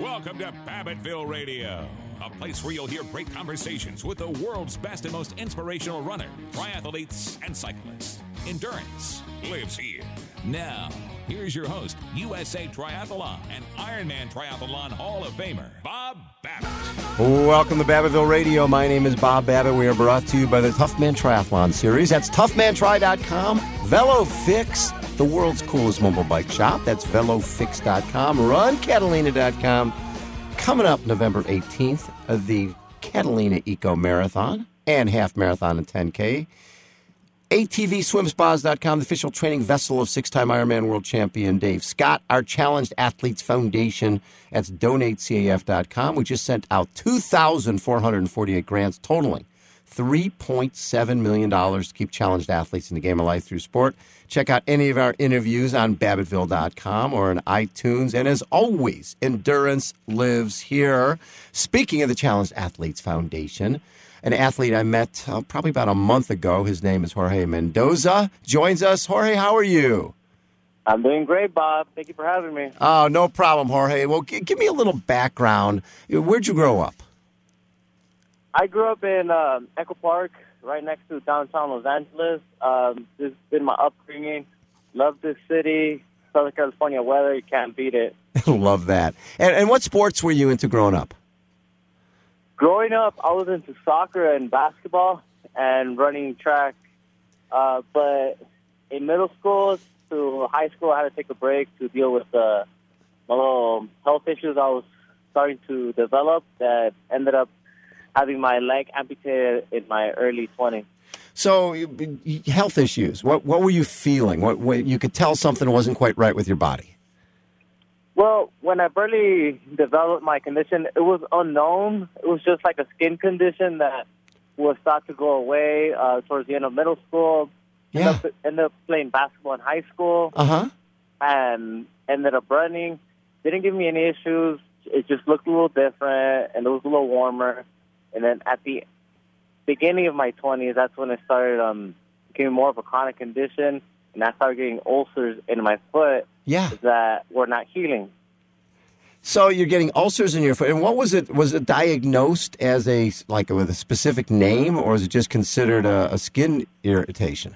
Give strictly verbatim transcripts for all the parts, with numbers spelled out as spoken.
Welcome to Babbittville Radio, a place where you'll hear great conversations with the world's best and most inspirational runners, triathletes, and cyclists. Endurance lives here. Now, here's your host, U S A Triathlon and Ironman Triathlon Hall of Famer, Bob Babbitt. Welcome to Babbittville Radio. My name is Bob Babbitt. We are brought to you by the Toughman Triathlon Series. That's tough man tri dot com. VeloFix, the world's coolest mobile bike shop. That's velofix dot com. run catalina dot com. Coming up November eighteenth, the Catalina Eco Marathon and Half Marathon and ten K. A T V swim spas dot com, the official training vessel of six-time Ironman world champion Dave Scott. Our Challenged Athletes Foundation, that's donate C A F dot com. We just sent out two thousand four hundred forty-eight grants, totaling three point seven million dollars to keep challenged athletes in the game of life through sport. Check out any of our interviews on Babbittville dot com or on iTunes. And as always, endurance lives here. Speaking of the Challenged Athletes Foundation, an athlete I met uh, probably about a month ago, his name is Jorge Mendoza, joins us. Jorge, how are you? I'm doing great, Bob. Thank you for having me. Oh, no problem, Jorge. Well, g- give me a little background. Where'd you grow up? I grew up in uh, Echo Park, right next to downtown Los Angeles. Um, this has been my upbringing. Love this city. Southern California weather, you can't beat it. Love that. And, and what sports were you into growing up? Growing up, I was into soccer and basketball and running track. Uh, but in middle school to high school, I had to take a break to deal with uh, my little health issues I was starting to develop that ended up having my leg amputated in my early twenties. So, health issues. What what were you feeling? What, what you could tell something wasn't quite right with your body? Well, when I barely developed my condition, it was unknown. It was just like a skin condition that was thought to go away uh, towards the end of middle school. Yeah. Ended up, ended up playing basketball in high school. Uh-huh. And ended up running. Didn't give me any issues. It just looked a little different, and it was a little warmer. And then at the beginning of my twenties, that's when it started um, becoming more of a chronic condition, and I started getting ulcers in my foot Yeah. that were not healing. So you're getting ulcers in your foot. And what was it? Was it diagnosed as a, like with a specific name, or is it just considered a, a skin irritation?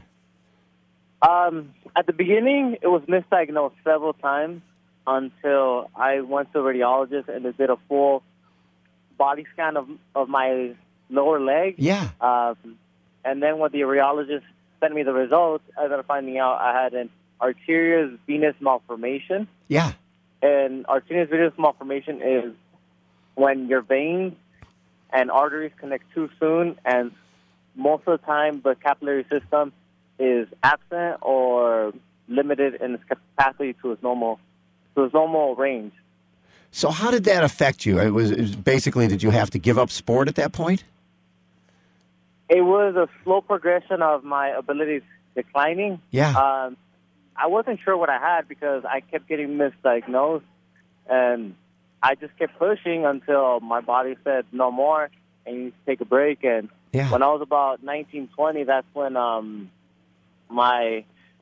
Um, at the beginning, it was misdiagnosed several times until I went to a radiologist and they did a full body scan of of my lower leg. Yeah. Um, and then when the radiologist sent me the results, I ended up finding out I had an arterial venous malformation. Yeah. And arterial venous malformation is when your veins and arteries connect too soon, and most of the time the capillary system is absent or limited in its capacity to its normal to its normal range. So how did that affect you? It was, it was basically, did you have to give up sport at that point? It was a slow progression of my abilities declining. Yeah. Um, I wasn't sure what I had because I kept getting misdiagnosed, and I just kept pushing until my body said no more, and you need to take a break. And Yeah. when I was about nineteen, twenty, that's when um, my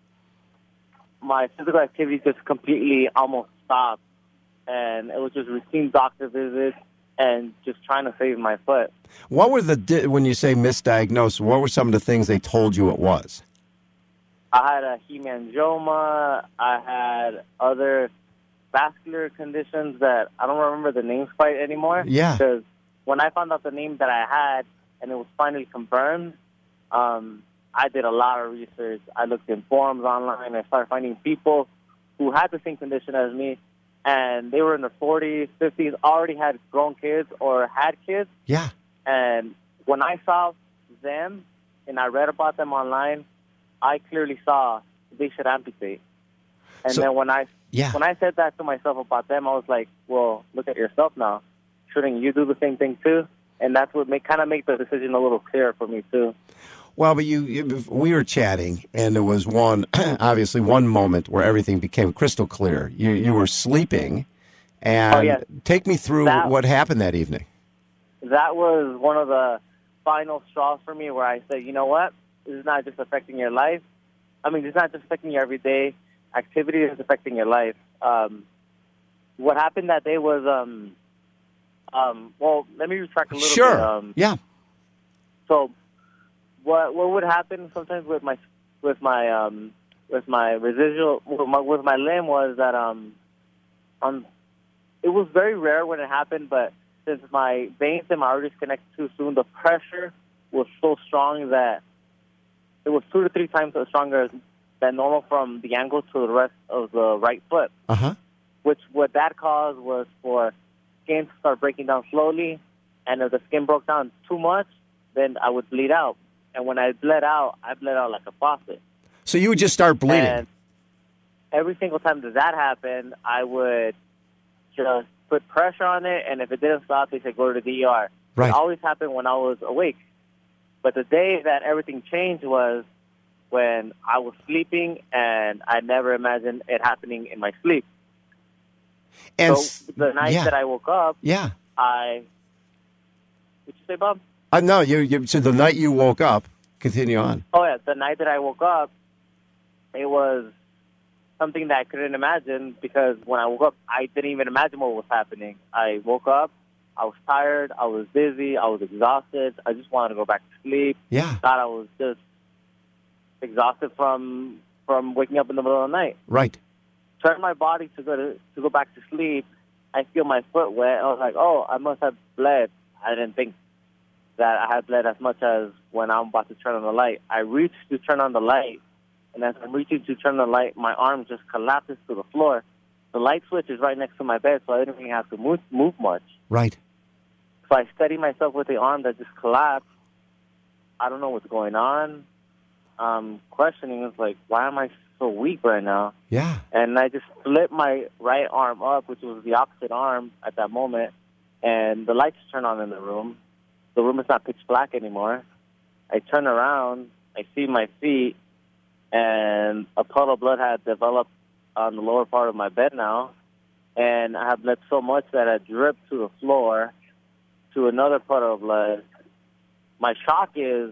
my physical activity just completely almost stopped. And it was just routine doctor visits and just trying to save my foot. What were the, di- when you say misdiagnosed, what were some of the things they told you it was? I had a hemangioma. I had other vascular conditions that I don't remember the names quite anymore. Yeah. Because when I found out the name that I had and it was finally confirmed, um, I did a lot of research. I looked in forums online. I started finding people who had the same condition as me, and they were in their forties, fifties, already had grown kids or had kids. Yeah. And when I saw them and I read about them online, I clearly saw they should amputate. And So- then when I Yeah. when I said that to myself about them, I was like, well, look at yourself now. Shouldn't you do the same thing too? And that's what make, kind of make the decision a little clearer for me too. Well, but you, you, we were chatting, and there was one, obviously, one moment where everything became crystal clear. You, you were sleeping, and Oh, yeah. take me through That- what happened that evening. That was one of the final straws for me where I said, you know what? This is not just affecting your life. I mean, it's not just affecting your everyday activity. It's affecting your life. Um, what happened that day was, um, um, well, let me retract a little Sure. bit. Um, yeah. So, what what would happen sometimes with my with my um, with my residual with my, with my limb was that um, on it was very rare when it happened, but since my veins and my arteries connected too soon, the pressure was so strong that it was two to three times as stronger than normal from the ankle to the rest of the right foot. Uh huh. Which what that caused was for skin to start breaking down slowly, and if the skin broke down too much, then I would bleed out. And when I bled out, I bled out like a faucet. So you would just start bleeding. And every single time that that happened, I would just put pressure on it, and if it didn't stop, they said go to the E R. Right. It always happened when I was awake. But the day that everything changed was when I was sleeping, and I never imagined it happening in my sleep. And So the night yeah. that I woke up, yeah. I... What'd you say, Bob? Uh, no, you, you. So the night you woke up, continue on. Oh, yeah. The night that I woke up, it was something that I couldn't imagine because when I woke up, I didn't even imagine what was happening. I woke up, I was tired, I was dizzy, I was exhausted. I just wanted to go back to sleep. Yeah. Thought I was just exhausted from from waking up in the middle of the night. Right. Turn my body to go to, to go back to sleep. I feel my foot wet. I was like, oh, I must have bled. I didn't think that I had bled as much as when I'm about to turn on the light. I reached to turn on the light, and as I'm reaching to turn on the light, my arm just collapses to the floor. The light switch is right next to my bed, so I didn't even have to move, move much. Right. So I steady myself with the arm that just collapsed. I don't know what's going on. Um, questioning is like, why am I so weak right now? Yeah. And I just flipped my right arm up, which was the opposite arm at that moment, and the lights turn on in the room. The room is not pitch black anymore. I turn around, I see my feet, and a puddle of blood had developed on the lower part of my bed now, and I have bled so much that I dripped to the floor to another puddle of blood. My shock is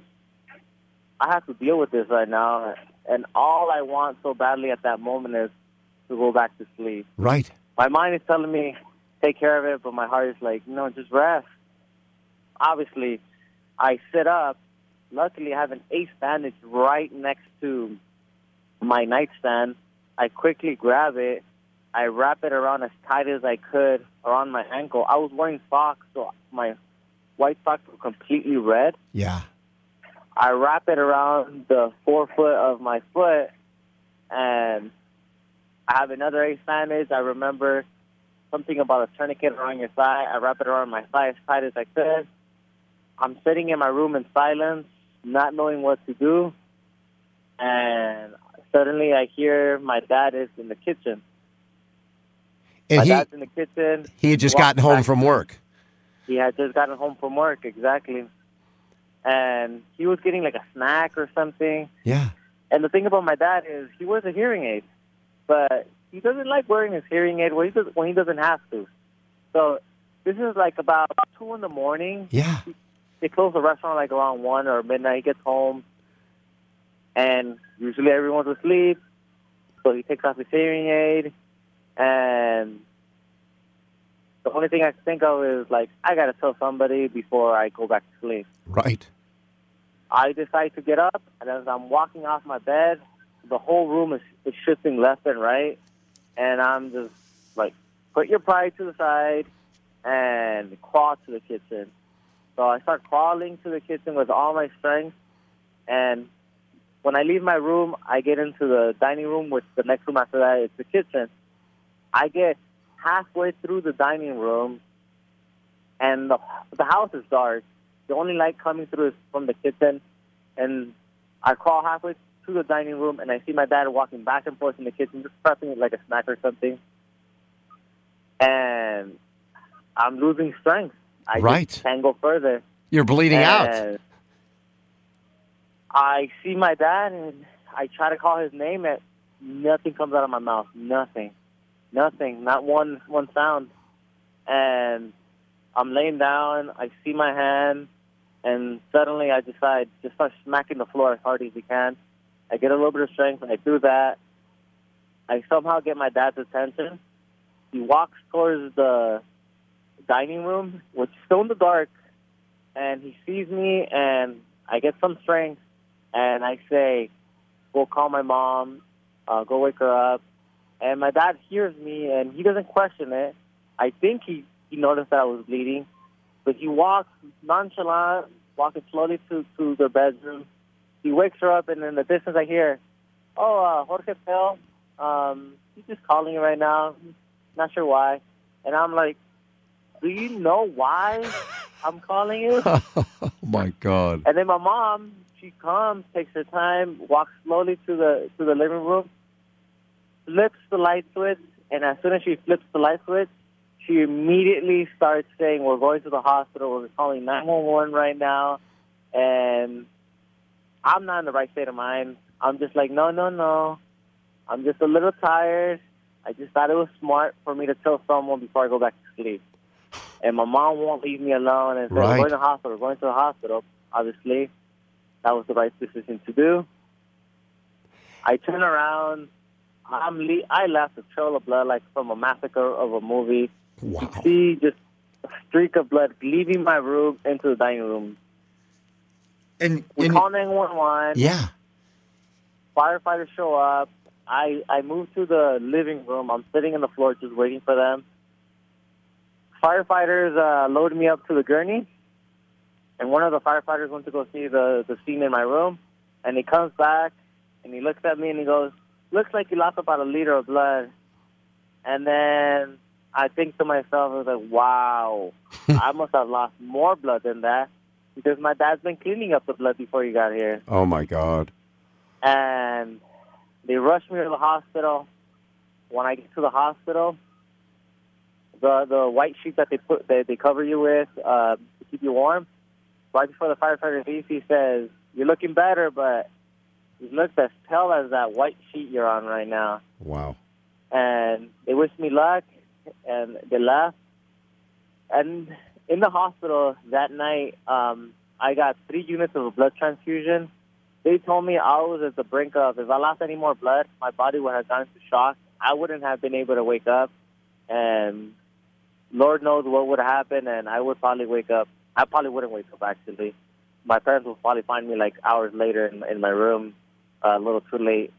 I have to deal with this right now, and all I want so badly at that moment is to go back to sleep. Right. My mind is telling me, take care of it, but my heart is like, no, just rest. Obviously, I sit up. Luckily, I have an ace bandage right next to my nightstand. I quickly grab it. I wrap it around as tight as I could around my ankle. I was wearing socks, so my white socks were completely red. Yeah. I wrap it around the forefoot of my foot, and I have another ace bandage. I remember something about a tourniquet around your thigh. I wrap it around my thigh as tight as I could. I'm sitting in my room in silence, not knowing what to do, and suddenly I hear my dad is in the kitchen. And my he, dad's in the kitchen. he had just walks gotten home back- from work. He had just gotten home from work, exactly. And he was getting like a snack or something. Yeah. And the thing about my dad is he wears a hearing aid, but he doesn't like wearing his hearing aid when he, does, when he doesn't have to. So this is like about two in the morning. Yeah. They close the restaurant like around one or midnight. He gets home, and usually everyone's asleep. So he takes off his hearing aid, and the only thing I can think of is like, I got to tell somebody before I go back to sleep. Right. I decide to get up, and as I'm walking off my bed, the whole room is, is shifting left and right, and I'm just like, put your pride to the side and crawl to the kitchen. So I start crawling to the kitchen with all my strength, and when I leave my room, I get into the dining room, which the next room after that is the kitchen. I get halfway through the dining room, and the, the house is dark. The only light coming through is from the kitchen, and I crawl halfway to the dining room, and I see my dad walking back and forth in the kitchen, just prepping like a snack or something. And I'm losing strength. I Right. just can't go further. You're bleeding out. And I see my dad, and I try to call his name, and nothing comes out of my mouth. Nothing. Nothing. Not one one sound. And I'm laying down. I see my hand, and suddenly I decide to start smacking the floor as hard as I can. I get a little bit of strength, and I do that. I somehow get my dad's attention, he walks towards the dining room, which is still in the dark, and he sees me, and I get some strength, and I say, go call my mom, uh, go wake her up. And my dad hears me, and he doesn't question it. I think he, he noticed that I was bleeding, but he walks nonchalant, walking slowly to, to the bedroom. He wakes her up, and in the distance I hear, oh, uh, Jorge Pel, um, he's just calling you right now. Not sure why. And I'm like, do you know why I'm calling you? Oh, my God. And then my mom, she comes, takes her time, walks slowly to the to the living room, flips the light switch, and as soon as she flips the light switch, she immediately starts saying, we're going to the hospital, we're calling nine one one right now, and I'm not in the right state of mind. I'm just like, no, no, no. I'm just a little tired. I just thought it was smart for me to tell someone before I go back to sleep. And my mom won't leave me alone and say, Right. we're going to the hospital, we're going to the hospital. Obviously, that was the right decision to do. I turn around. I'm le- I left a trail of blood like from a massacre of a movie. Wow. You see just a streak of blood leaving my room into the dining room. And, We and call nine one one. yeah. Firefighters show up. I, I move to the living room. I'm sitting on the floor just waiting for them. Firefighters uh, load me up to the gurney. And one of the firefighters went to go see the, the scene in my room. And he comes back, and he looks at me, and he goes, looks like you lost about a liter of blood. And then I think to myself, I was like, wow, I must have lost more blood than that because my dad's been cleaning up the blood before he got here. Oh, my God. And they rushed me to the hospital. When I get to the hospital, the the white sheet that they put they, they cover you with uh, to keep you warm, right before the firefighter leaves, he says, you're looking better, but you look as pale as that white sheet you're on right now. Wow. And they wished me luck, and they left. And in the hospital that night, um, I got three units of a blood transfusion. They told me I was at the brink of, if I lost any more blood, my body would have gone into shock. I wouldn't have been able to wake up, and Lord knows what would have happened, and I would probably wake up. I probably wouldn't wake up, actually. My parents would probably find me, like, hours later in, in my room, uh, a little too late.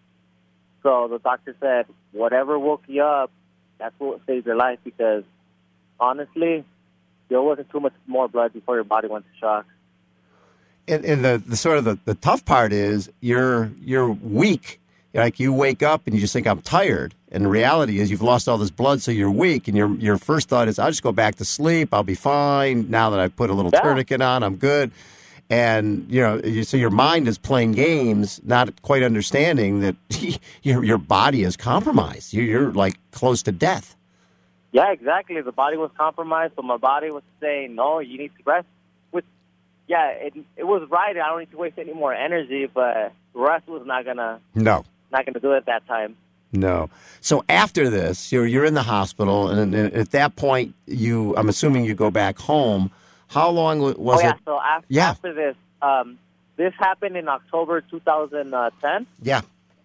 So the doctor said, whatever woke you up, that's what saved your life, because, honestly, there wasn't too much more blood before your body went to shock. And, and the, the sort of the, the tough part is you're you're weak. Like you wake up and you just think I'm tired, and the reality is you've lost all this blood, so you're weak. And your your first thought is I'll just go back to sleep. I'll be fine now that I put a little Yeah. tourniquet on. I'm good. And you know, you- so your mind is playing games, not quite understanding that your your body is compromised. You're, you're like close to death. Yeah, exactly. The body was compromised, but my body was saying, no, you need to rest. Which, yeah, it it was right. I don't need to waste any more energy, but rest was not gonna No. not gonna do it at that time. No. So after this, you're you're in the hospital, and, and at that point, you I'm assuming you go back home. How long wa- was oh yeah. it? So after, Yeah. after this, um, this happened in October two thousand ten, Yeah.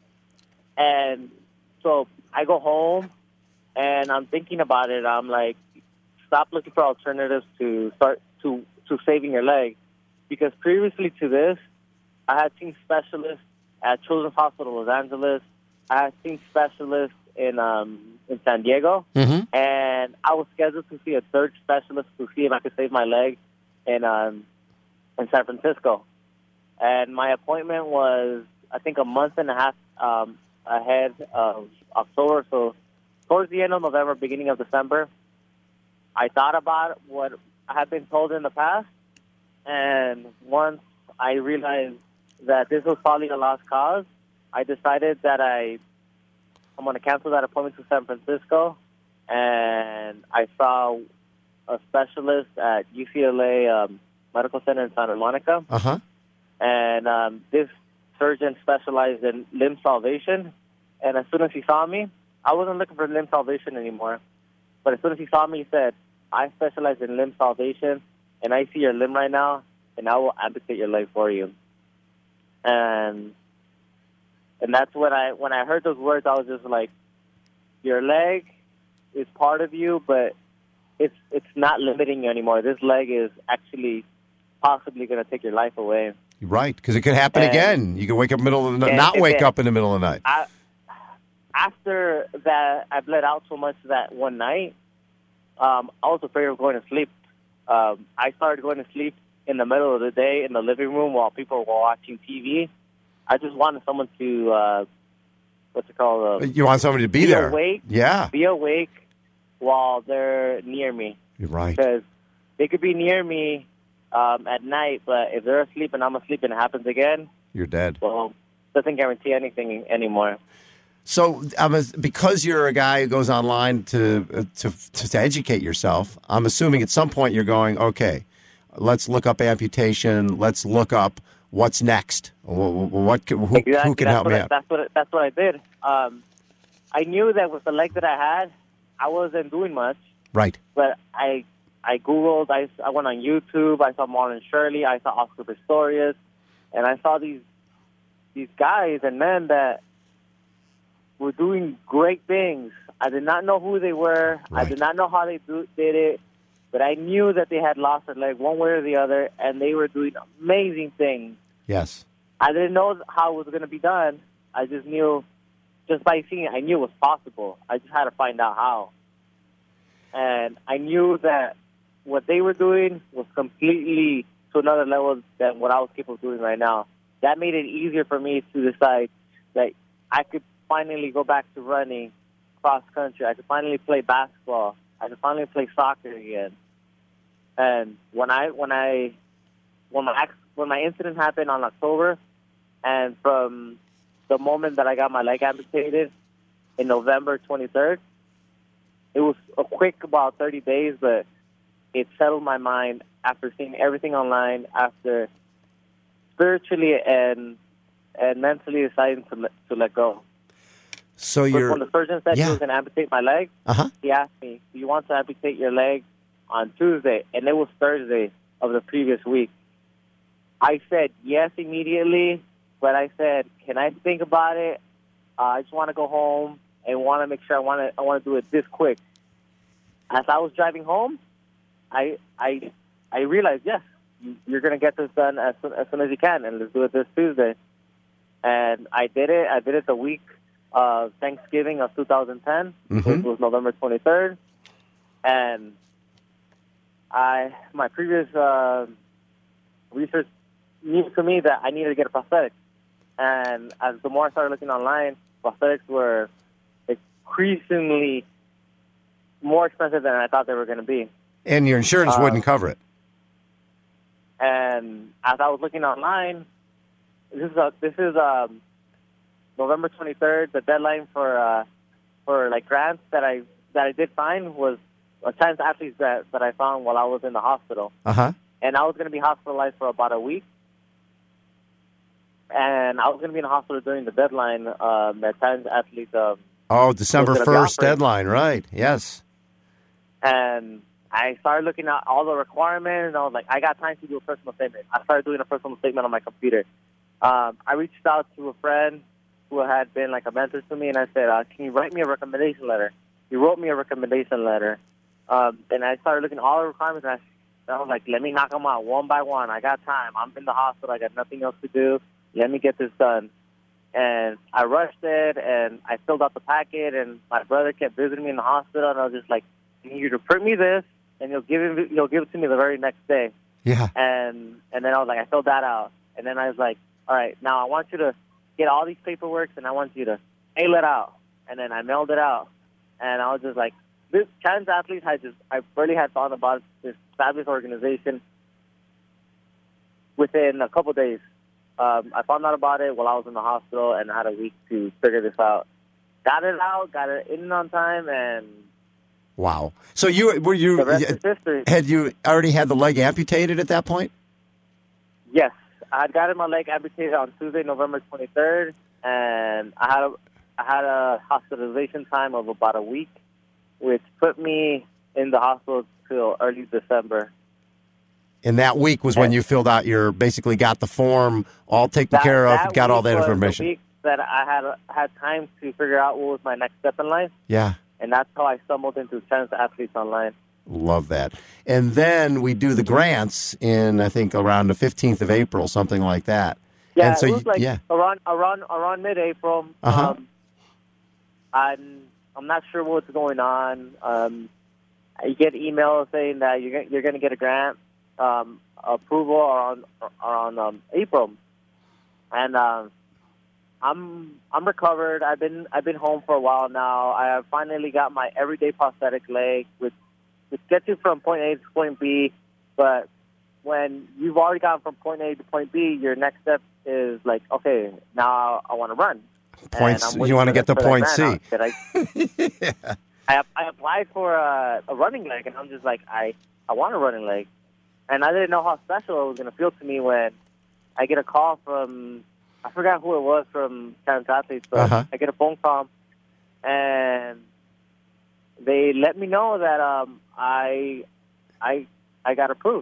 and so I go home, and I'm thinking about it. I'm like, stop looking for alternatives to start to to saving your leg, because previously to this, I had seen specialists at Children's Hospital Los Angeles. I had seen specialists in um, in San Diego, Mm-hmm. and I was scheduled to see a third specialist to see if I could save my leg in um, in San Francisco. And my appointment was, I think, a month and a half um, ahead of October. So towards the end of November, beginning of December, I thought about what I had been told in the past, and once I realized that this was probably a lost cause, I decided that I, I'm going to cancel that appointment to San Francisco, and I saw a specialist at U C L A um, Medical Center in Santa Monica, Uh-huh. and um, this surgeon specialized in limb salvation, and as soon as he saw me, I wasn't looking for limb salvation anymore, but as soon as he saw me, he said, I specialize in limb salvation, and I see your limb right now, and I will amputate your leg for you. And and that's when I when I heard those words, I was just like, your leg is part of you, but it's it's not limiting you anymore. This leg is actually possibly going to take your life away. Right, because it could happen and, again. You can wake up in the middle of the night, not wake it, up in the middle of the night. I, after that, I bled out so much that one night, um, I was afraid of going to sleep. Um, I started going to sleep in the middle of the day in the living room while people were watching T V. I just wanted someone to, uh, what's it called? Uh, you want somebody to be, be there. awake. Yeah. Be awake while they're near me. You're right. Because they could be near me um, at night, but if they're asleep and I'm asleep and it happens again, you're dead. Well, doesn't guarantee anything anymore. So, um, because you're a guy who goes online to, uh, to to educate yourself, I'm assuming at some point you're going, okay, let's look up amputation. Let's look up what's next. What, what who, exactly. who can that's help me I, out? That's what that's what I did. Um, I knew that with the leg that I had, I wasn't doing much. Right. But I I googled. I, I went on YouTube. I saw Marlon Shirley. I saw Oscar Pistorius, and I saw these these guys and men that were doing great things. I did not know who they were. Right. I did not know how they do, did it, but I knew that they had lost their leg one way or the other, and they were doing amazing things. Yes. I didn't know how it was going to be done. I just knew, just by seeing it, I knew it was possible. I just had to find out how. And I knew that what they were doing was completely to another level than what I was capable of doing right now. That made it easier for me to decide that I could finally go back to running cross country. I could finally play basketball. I could finally play soccer again. And when I when I when my when my incident happened on October, and from the moment that I got my leg amputated in November twenty-third, it was a quick about thirty days, but it settled my mind after seeing everything online, after spiritually and and mentally deciding to let, to let go. So you're when the surgeon said yeah. he was going to amputate my leg, uh-huh. he asked me, "Do you want to amputate your leg on Tuesday?" And it was Thursday of the previous week. I said yes immediately, but I said, "Can I think about it? Uh, I just want to go home and want to make sure I want to I want to do it this quick." As I was driving home, I I I realized, yes, you're going to get this done as soon, as soon as you can, and let's do it this Tuesday. And I did it. I did it the week of Thanksgiving of two thousand ten, mm-hmm. which was November twenty-third. And I, my previous uh, research knew to me that I needed to get a prosthetic. And as the more I started looking online, prosthetics were increasingly more expensive than I thought they were going to be. And your insurance uh, wouldn't cover it. And as I was looking online, this is a, this is um, November twenty-third. The deadline for uh, for like grants that I that I did find was a chance athletes that that I found while I was in the hospital. Uh huh. And I was going to be hospitalized for about a week. And I was going to be in the hospital during the deadline um, that Times Athletes. Um, oh, December first deadline, right? Yes. And I started looking at all the requirements, and I was like, I got time to do a personal statement. I started doing a personal statement on my computer. Um, I reached out to a friend who had been like a mentor to me, and I said, uh, can you write me a recommendation letter? He wrote me a recommendation letter. Um, and I started looking at all the requirements, and I, and I was like, let me knock them out one by one. I got time. I'm in the hospital. I got nothing else to do. Let me get this done. And I rushed it, and I filled out the packet, and my brother kept visiting me in the hospital, and I was just like, you need to print me this, and you'll give it, you'll give it to me the very next day. Yeah. And and then I was like, I filled that out. And then I was like, all right, now I want you to get all these paperwork, and I want you to mail it out. And then I mailed it out. And I was just like, this Times Athletes, I just, I really had thought about this fabulous organization within a couple of days. Um, I found out about it while I was in the hospital, and I had a week to figure this out. Got it out, got it in on time, and wow. So you were you the rest is history. Had you already had the leg amputated at that point? Yes, I had gotten my leg amputated on Tuesday, November twenty-third, and I had a I had a hospitalization time of about a week, which put me in the hospital till early December. And that week was when you filled out your, basically got the form all taken that, care of, that got all that was information. The week that I had had time to figure out what was my next step in life. Yeah. And that's how I stumbled into Chance Athletes Online. Love that. And then we do the grants in, I think, around the fifteenth of April, something like that. Yeah, and so it was you, like yeah. around around around mid-April. Uh-huh. Um, I'm I'm not sure what's going on. Um, you get emails saying that you're you're going to get a grant um, approval around around um, April, and um, I'm I'm recovered. I've been I've been home for a while now. I have finally got my everyday prosthetic leg, which which gets you from point A to point B, but when you've already gone from point A to point B, your next step is like, okay, now I want to run. Points. You want to get the point C. I, yeah. I, I applied for a, a running leg, and I'm just like, I, I want a running leg. And I didn't know how special it was going to feel to me when I get a call from, I forgot who it was from Chance Athletes, but uh-huh. I get a phone call, and they let me know that um, I, I, I got approved.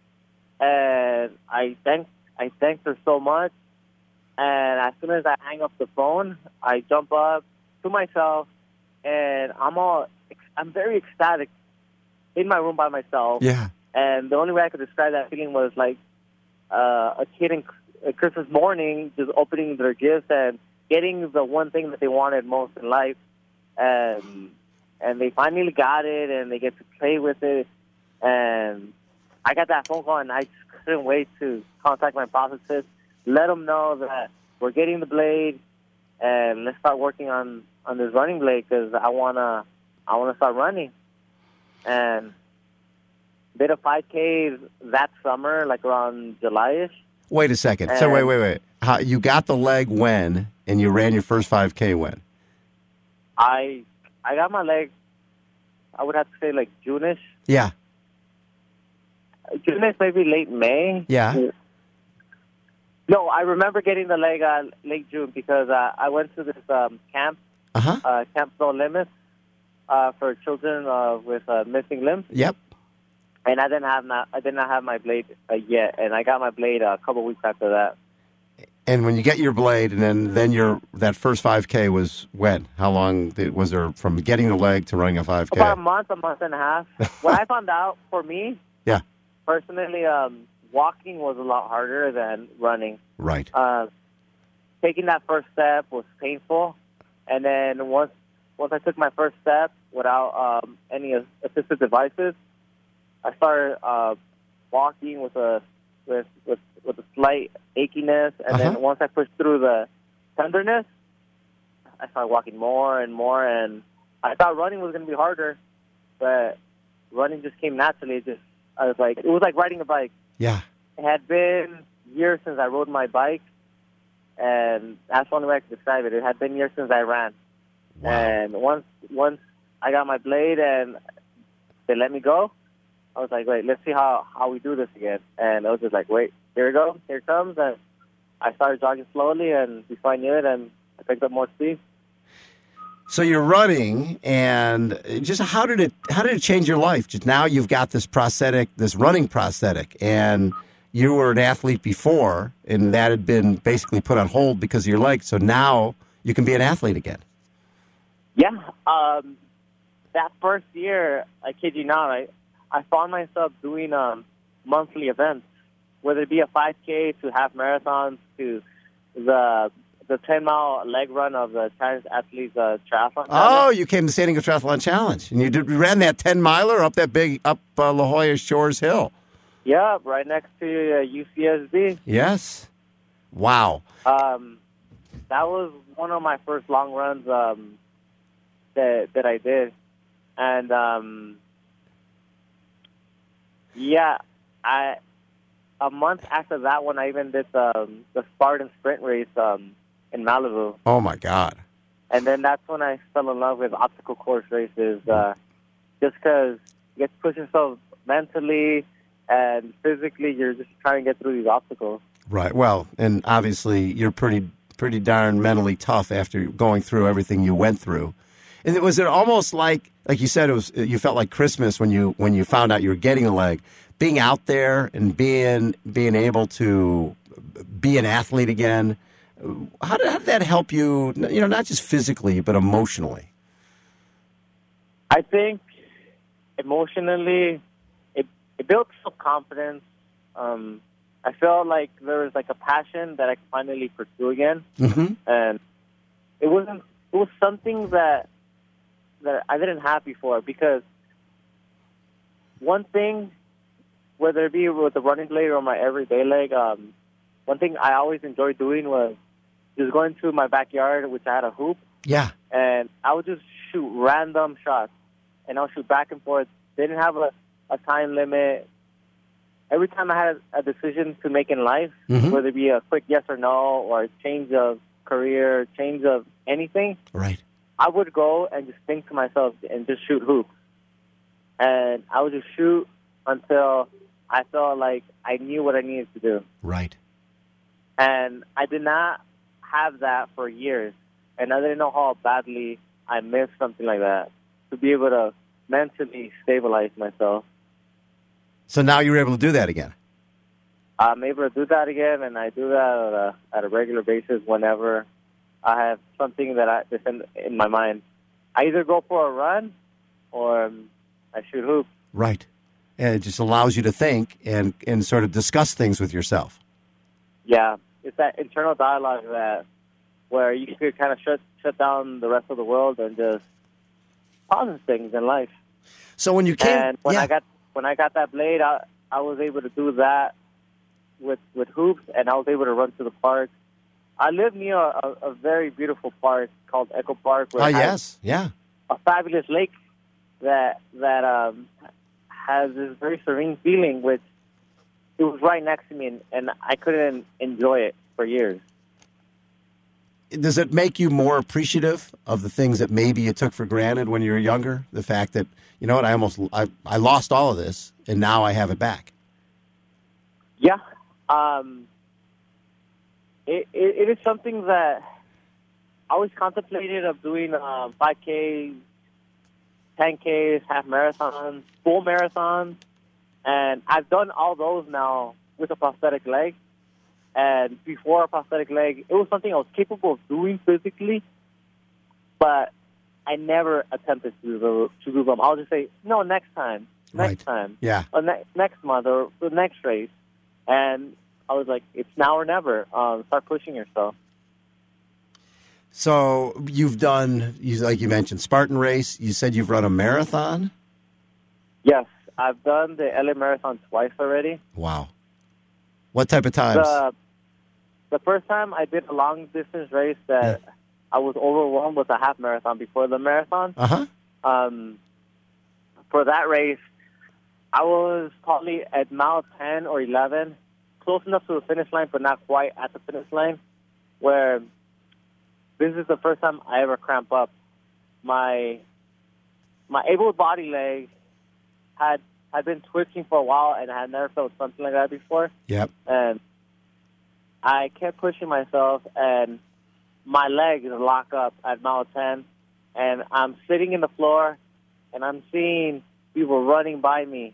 And I thank I thanked her so much. And as soon as I hang up the phone, I jump up to myself, and I'm all I'm very ecstatic in my room by myself. Yeah. And the only way I could describe that feeling was like uh, a kid in a Christmas morning just opening their gifts and getting the one thing that they wanted most in life. And and they finally got it, and they get to play with it. And I got that phone call, and I just couldn't wait to contact my prosthetist, let them know that we're getting the blade, and let's start working on, on this running blade because I wanna I wanna start running. And did a five K that summer, like around July-ish. Wait a second. So wait, wait, wait. How, you got the leg when, and you ran your first five K when? I I got my leg. I would have to say like June-ish. Yeah. June is maybe late May. Yeah. No, I remember getting the leg uh, late June because uh, I went to this um, camp, uh-huh. uh, Camp No Limits, uh, for children uh, with uh, missing limbs. Yep. And I didn't have my I did not have my blade uh, yet, and I got my blade uh, a couple weeks after that. And when you get your blade, and then then your that first five K was when? How long did, was there from getting the leg to running a five K? About a month, a month and a half. What I found out for me. Yeah. Personally, um, walking was a lot harder than running. Right. Uh, taking that first step was painful, and then once once I took my first step without um, any assistive devices, I started uh, walking with a with, with with a slight achiness, and uh-huh. then once I pushed through the tenderness, I started walking more and more, and I thought running was going to be harder, but running just came naturally. It just I was like, it was like riding a bike. Yeah. It had been years since I rode my bike, and that's the only way I could describe it. It had been years since I ran. Wow. And once once I got my blade and they let me go, I was like, wait, let's see how, how we do this again. And I was just like, wait, here we go, here it comes. And I started jogging slowly, and before I knew it, and I picked up more speed. So you're running, and just how did it how did it change your life? Just now you've got this prosthetic, this running prosthetic, and you were an athlete before, and that had been basically put on hold because of your leg. So now you can be an athlete again. Yeah. Um, that first year, I kid you not, I, I found myself doing um, monthly events, whether it be a five K to half marathons to the the ten-mile leg run of the Chance Athletes uh, Triathlon. Oh, you came to San Diego Triathlon Challenge, and you, did, you ran that ten-miler up that big, up uh, La Jolla Shores Hill. Yeah, right next to uh, U C S B. Yes. Wow. Um, that was one of my first long runs um, that that I did, and um, yeah, I a month after that one, I even did um, the Spartan Sprint race um, in Malibu. Oh my God! And then that's when I fell in love with obstacle course races, uh, just because you get to push yourself mentally and physically. You're just trying to get through these obstacles. Right. Well, and obviously you're pretty pretty darn mentally tough after going through everything you went through. And it was it almost like, like you said, it was you felt like Christmas when you when you found out you were getting a leg. Being out there and being being able to be an athlete again, how did, how did that help you? You know, not just physically but emotionally. I think emotionally, it it built self-confidence. Um, I felt like there was like a passion that I could finally pursue again, Mm-hmm. and it wasn't. It was something that that I didn't have before, because one thing, whether it be with the running leg or my everyday leg, um, one thing I always enjoyed doing was just going to my backyard, which I had a hoop, Yeah. and I would just shoot random shots, and I'll shoot back and forth. They didn't have a, a time limit. Every time I had a decision to make in life, Mhm. whether it be a quick yes or no, or a change of career, change of anything, Right. I would go and just think to myself and just shoot hoops. And I would just shoot until I felt like I knew what I needed to do. Right. And I did not have that for years. And I didn't know how badly I missed something like that, to be able to mentally stabilize myself. So now you're able to do that again. I'm able to do that again, and I do that at a, at a regular basis whenever I have something that I that's in, in my mind. I either go for a run or um, I shoot hoops. Right. And it just allows you to think and, and sort of discuss things with yourself. Yeah, it's that internal dialogue that where you could kind of shut shut down the rest of the world and just process things in life. So when you came, And when yeah. I got when I got that blade, I I was able to do that with with hoops, and I was able to run to the park. I live near a, a, a very beautiful park called Echo Park, where Oh, it has yes. Yeah. a fabulous lake that that um, has this very serene feeling, which it was right next to me, and, and I couldn't enjoy it for years. Does it make you more appreciative of the things that maybe you took for granted when you were younger? The fact that, you know what, I almost, I, I lost all of this, and now I have it back. Yeah, um, it, it it is something that I always contemplated of doing um, five Ks, ten Ks, half marathons, full marathons, and I've done all those now with a prosthetic leg. And before a prosthetic leg, it was something I was capable of doing physically, but I never attempted to do, to do them. I'll just say, no, next time, next Right. time, Yeah. or ne- next month, or the next race. And I was like, it's now or never. Um, start pushing yourself. So you've done, you, like you mentioned, Spartan race. You said you've run a marathon. Yes, I've done the L A Marathon twice already. Wow. What type of times? The, the first time I did a long-distance race that Yeah. I was overwhelmed with a half marathon before the marathon. Uh-huh. Um, for that race, I was probably at mile ten or eleven, close enough to the finish line, but not quite at the finish line, where this is the first time I ever cramp up. My my able-bodied leg had had been twitching for a while, and I had never felt something like that before. Yep. And I kept pushing myself, and my legs lock up at mile ten, and I'm sitting in the floor, and I'm seeing people running by me,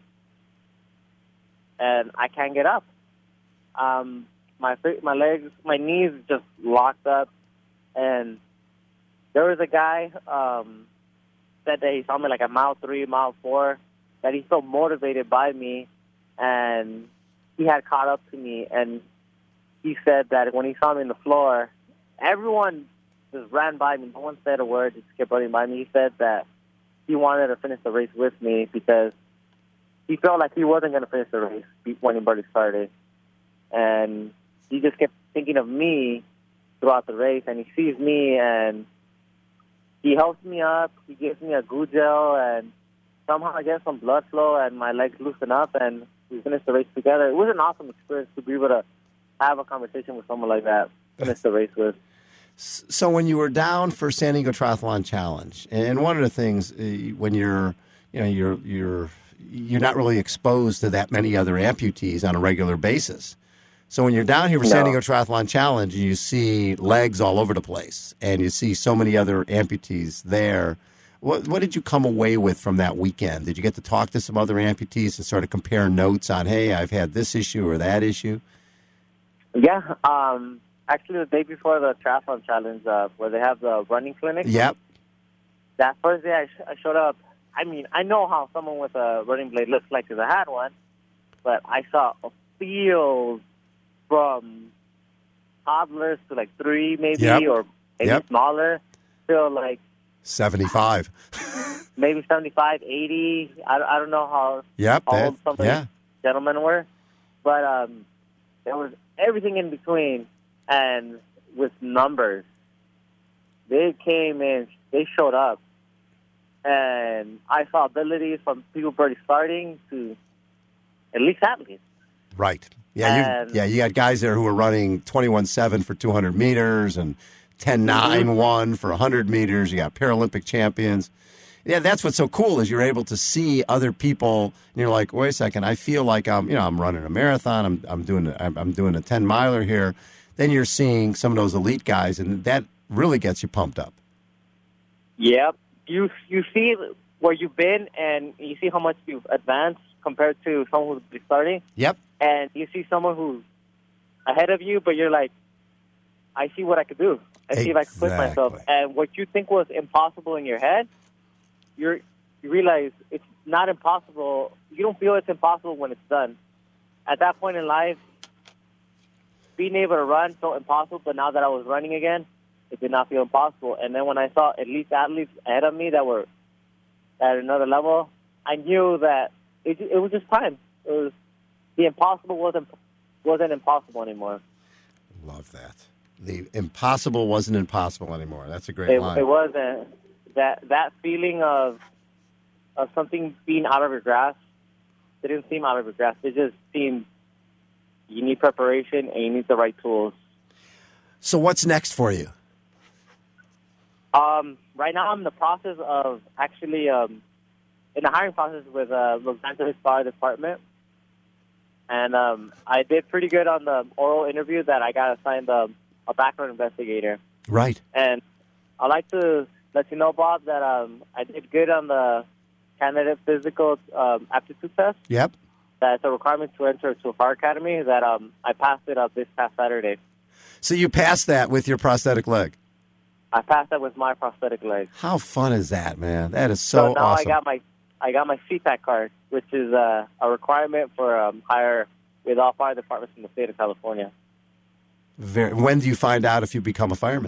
and I can't get up. Um, my my legs, my knees just locked up, and there was a guy um, said that he saw me like at mile three, mile four, that he felt motivated by me, and he had caught up to me, and he said that when he saw me on the floor, everyone just ran by me. No one said a word, just kept running by me. He said that he wanted to finish the race with me because he felt like he wasn't going to finish the race when he barely started. And he just kept thinking of me throughout the race, and he sees me, and he helps me up. He gives me a goo gel, and somehow I get some blood flow, and my legs loosen up, and we finish the race together. It was an awesome experience to be able to have a conversation with someone like that, finish the race with. So when you were down for San Diego Triathlon Challenge, and one of the things uh, when you're, you know, you're you're you're not really exposed to that many other amputees on a regular basis. So when you're down here for No. San Diego Triathlon Challenge, and you see legs all over the place, and you see so many other amputees there, what what did you come away with from that weekend? Did you get to talk to some other amputees and sort of compare notes on, hey, I've had this issue or that issue? Yeah, um, actually the day before the Triathlon Challenge, uh, where they have the running clinic, Yep. that first day I, sh- I showed up I mean, I know how someone with a running blade looks like because I had one, but I saw a field from toddlers to like three maybe, Yep. or maybe Yep. smaller, to like seventy-five. maybe seventy-five, eighty. I, I don't know how Yep. that- old some of yeah. these gentlemen were, but um, there was everything in between, and with numbers. They came in, they showed up, and I saw abilities from people already starting to at least athletes. Right. Yeah, you And- yeah, you got guys there who were running twenty-one seven for two hundred meters and ten nine one for one hundred meters. You got Paralympic champions. Yeah, that's what's so cool is you're able to see other people, and you're like, wait a second, I feel like I'm, you know, I'm running a marathon. I'm, I'm doing, a, I'm, I'm doing a ten miler here. Then you're seeing some of those elite guys, and that really gets you pumped up. Yep. You you see where you've been, and you see how much you've advanced compared to someone who's starting. Yep. And you see someone who's ahead of you, but you're like, I see what I could do. I see if I can push myself. Exactly. And what you think was impossible in your head, you're, you realize it's not impossible. You don't feel it's impossible when it's done. At that point in life, being able to run felt impossible, but now that I was running again, it did not feel impossible. And then when I saw elite athletes ahead of me that were at another level, I knew that it, it was just time. It was the impossible wasn't wasn't impossible anymore. Love that. The impossible wasn't impossible anymore. That's a great It, line. it wasn't that that feeling of of something being out of your grasp. It didn't seem out of your grasp. It just seemed you need preparation and you need the right tools. So what's next for you? Um, right now, I'm in the process of actually um, in the hiring process with uh, Los Angeles Fire Department, and um, I did pretty good on the oral interview that I got assigned um, a background investigator. Right. And I'd like to let you know, Bob, that um, I did good on the candidate physical um, aptitude test. Yep. That's a requirement to enter to a fire academy. That um, I passed it up this past Saturday. So you passed that with your prosthetic leg. I passed that with my prosthetic leg. How fun is that, man? That is so, So now awesome. I got my I got my C PAC card, which is uh, a requirement for um, hire with all fire departments in the state of California. Very, when do you find out if you become a fireman?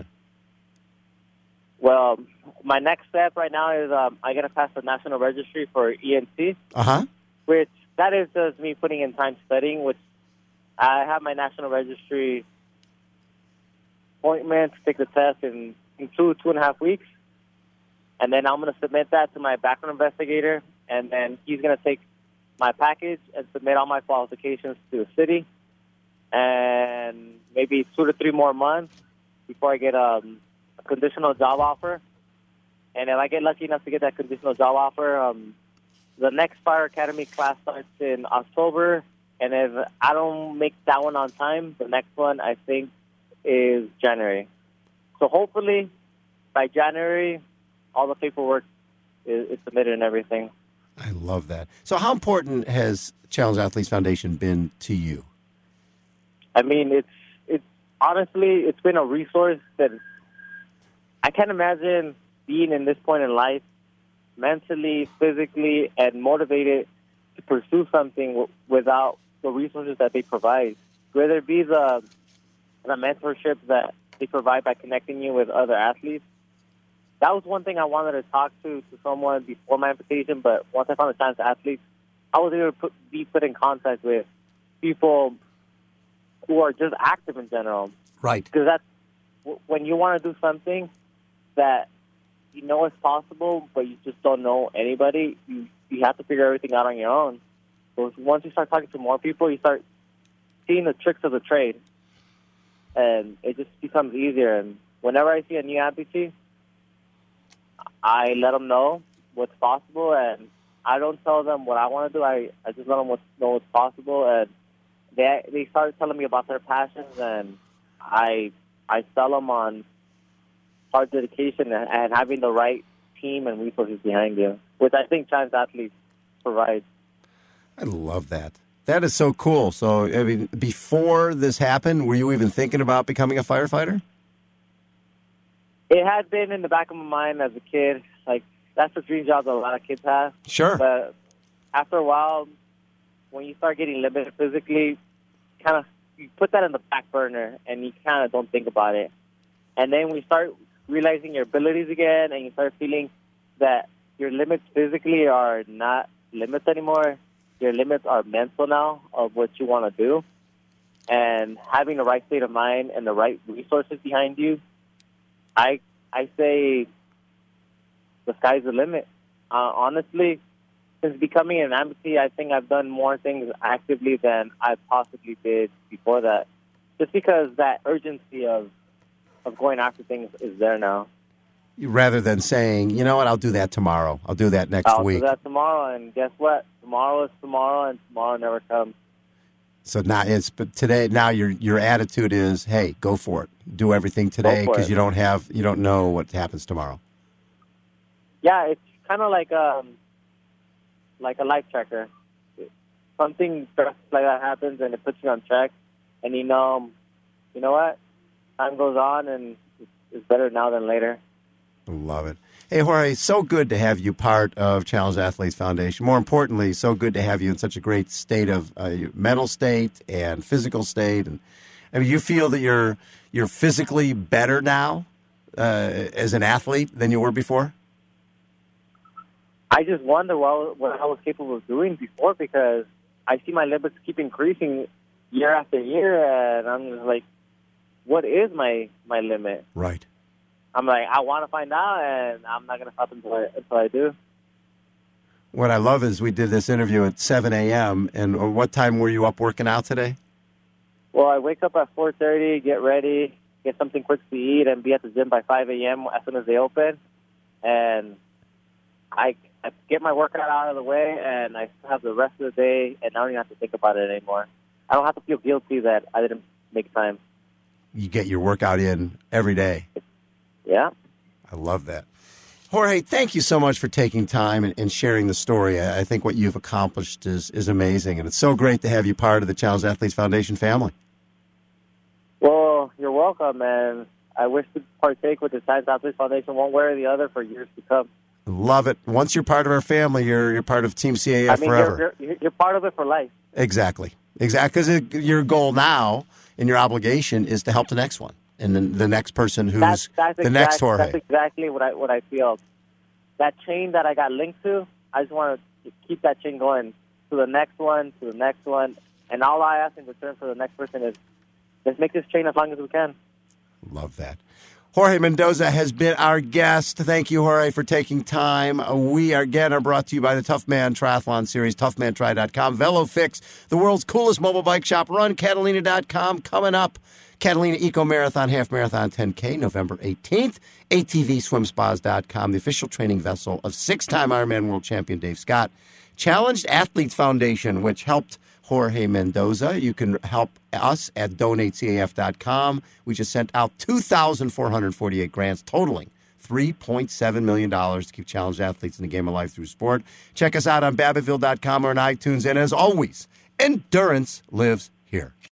Well, my next step right now is um, I got to pass the national registry for E N C, Uh-huh. which that is just me putting in time studying, which I have my national registry appointment to take the test in, in two, two and a half weeks. And then I'm going to submit that to my background investigator, and then he's going to take my package and submit all my qualifications to the city. And maybe two to three more months before I get um, a conditional job offer. And if I get lucky enough to get that conditional job offer, um, the next Fire Academy class starts in October. And if I don't make that one on time, the next one, I think, is January. So hopefully, by January, all the paperwork is, is submitted and everything. I love that. So how important has Challenge Athletes Foundation been to you? I mean, it's it's honestly, it's been a resource that I can't imagine being in this point in life, mentally, physically, and motivated to pursue something w- without the resources that they provide. Whether it be the the mentorship that they provide by connecting you with other athletes. That was one thing I wanted to talk to to someone before my amputation, but once I found the chance to athletes, I was able to put, be put in contact with people who are just active in general. Right. Because that's w- when you want to do something that you know is possible, but you just don't know anybody, you, you have to figure everything out on your own. So once you start talking to more people, you start seeing the tricks of the trade, and it just becomes easier. And whenever I see a new amputee, I let them know what's possible, and I don't tell them what I want to do. I, I just let them what, know what's possible, and they they start telling me about their passions, and I I sell them on hard dedication and, and having the right team and resources behind you, which I think Challenge Athletes provide. I love that. That is so cool. So, I mean, before this happened, were you even thinking about becoming a firefighter? It had been in the back of my mind as a kid, like that's the dream job that a lot of kids have. Sure. But after a while, when you start getting limited physically, kind of you put that in the back burner and you kind of don't think about it. And then we start realizing your abilities again, and you start feeling that your limits physically are not limits anymore. Your limits are mental now of what you want to do. And having the right state of mind and the right resources behind you, I I say the sky's the limit. Uh, honestly, since becoming an amputee, I think I've done more things actively than I possibly did before that. Just because that urgency of of going after things is there now. Rather than saying, you know what, I'll do that tomorrow. I'll do that next I'll week. I'll do that tomorrow, and guess what? Tomorrow is tomorrow, and tomorrow never comes. So now it's but today. Now your your attitude is, hey, go for it. Do everything today because you don't have you don't know what happens tomorrow. Yeah, it's kind of like um like a life tracker. Something like that happens, and it puts you on track, and you know, you know what? Time goes on, and it's better now than later. Love it. Hey, Jorge, so good to have you part of Challenge Athletes Foundation. More importantly, so good to have you in such a great state of uh, mental state and physical state. And I mean, you feel that you're you're physically better now uh, as an athlete than you were before? I just wonder what, what I was capable of doing before, because I see my limits keep increasing year after year, and I'm just like, what is my, my limit? Right. I'm like, I want to find out, and I'm not going to stop until I, until I do. What I love is we did this interview at seven a.m., and what time were you up working out today? Well, I wake up at four thirty, get ready, get something quick to eat, and be at the gym by five a.m. as soon as they open. And I, I get my workout out of the way, and I still have the rest of the day, and I don't even have to think about it anymore. I don't have to feel guilty that I didn't make time. You get your workout in every day. Yeah. I love that. Jorge, thank you so much for taking time and, and sharing the story. I, I think what you've accomplished is, is amazing, and it's so great to have you part of the Challenge Athletes Foundation family. Well, you're welcome, and I wish to partake with the Challenge Athletes Foundation one way or the other for years to come. Love it. Once you're part of our family, you're you're part of Team C A F I mean, forever. You're, you're, you're part of it for life. Exactly. Exactly. Because your goal now and your obligation is to help the next one and then the next person who's that's, that's the exact, next Jorge. That's exactly what I what I feel. That chain that I got linked to, I just want to keep that chain going to the next one, to the next one. And all I ask in return for the next person is, let's make this chain as long as we can. Love that. Jorge Mendoza has been our guest. Thank you, Jorge, for taking time. We, are, again, are brought to you by the Tough Man Triathlon Series, tough man tri dot com. VeloFix, the world's coolest mobile bike shop. Run Catalina dot com. Coming up, Catalina Eco Marathon, Half Marathon, ten K, November eighteenth. A T V Swim Spas dot com, the official training vessel of six-time Ironman world champion Dave Scott. Challenged Athletes Foundation, which helped Jorge Mendoza. You can help us at donate C A F dot com. We just sent out two thousand four hundred forty-eight grants, totaling three point seven million dollars to keep challenged athletes in the game of life through sport. Check us out on Babbittville dot com or on iTunes. And as always, endurance lives here.